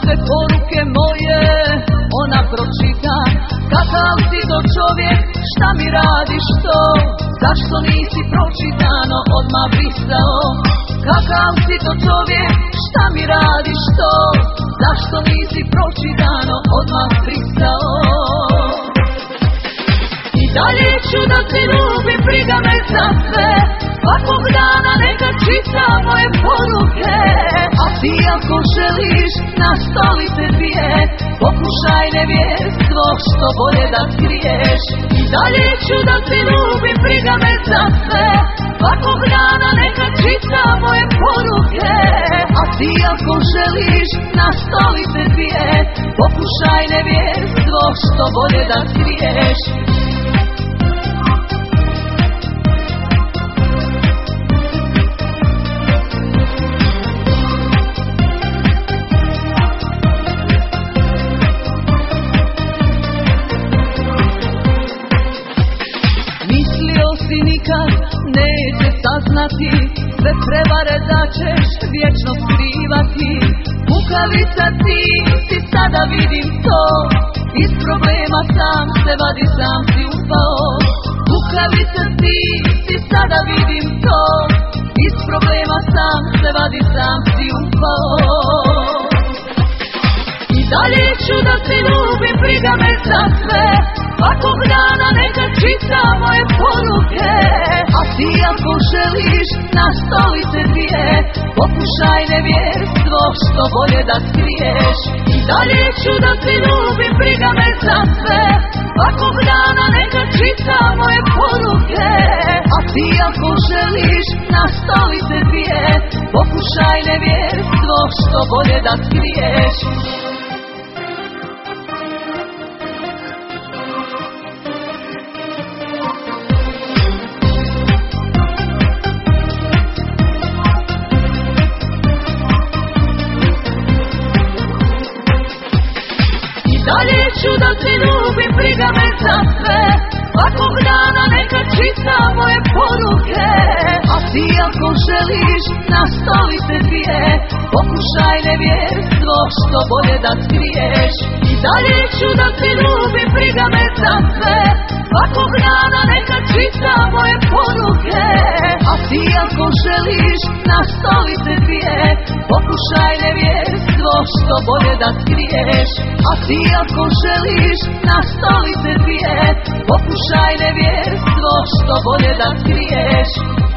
sve poruke moje ona pročita. Kakav si to čovjek, šta mi radiš to? Zašto nisi pročitano odmah brisao? Kakav si to čovjek, šta mi radiš to? Zašto nisi pročitano odmah brisao? I dalje ću da ti ljubim, briga me za sve. Svakog dana neka čita moje poruke. A ti ako želiš na stolice dvije, pokušaj nevjerstvo što bolje da skriješ. I dalje ću da ti ljubim, briga me za sve. Svakog dana neka čita moje poruke. A ti ako želiš na stolice dvije, pokušaj nevjerstvo što bolje da skriješ. Nikad neće saznati sve prevare da ćeš vječno skrivati. Kukavica ti si, sada vidim to. Iz problema sam se vadi, sam si upao. Kukavica ti si, sada vidim to. Iz problema sam se vadi, sam si upao. I dalje ću da ti ljubim, briga me za sve. Svakog dana neka čita moje poruke. A ti ako želiš na stolice dvije, pokušaj nevjerstvo što bolje da skriješ. I dalje ću da ti ljubim, briga me za sve. Svakog dana neka čita moje poruke. A ti ako želiš na stolice dvije, pokušaj nevjerstvo što bolje da skriješ. Dalje ću da ti ljubim, briga me za sve. Svakog dana neka čita moje poruke. A ti ako želiš na stolice dvije, pokušaj nevjerstvo što bolje da skriješ. I dalje ću da ti ljubim, briga me za sve. Svakog dana neka čita moje poruke. A ti ako želiš na stolice dvije, pokušaj nevjerstvo što bolje da skriješ. A ti ako želiš na stolice dvije, pokušaj nevjerstvo što bolje da skriješ.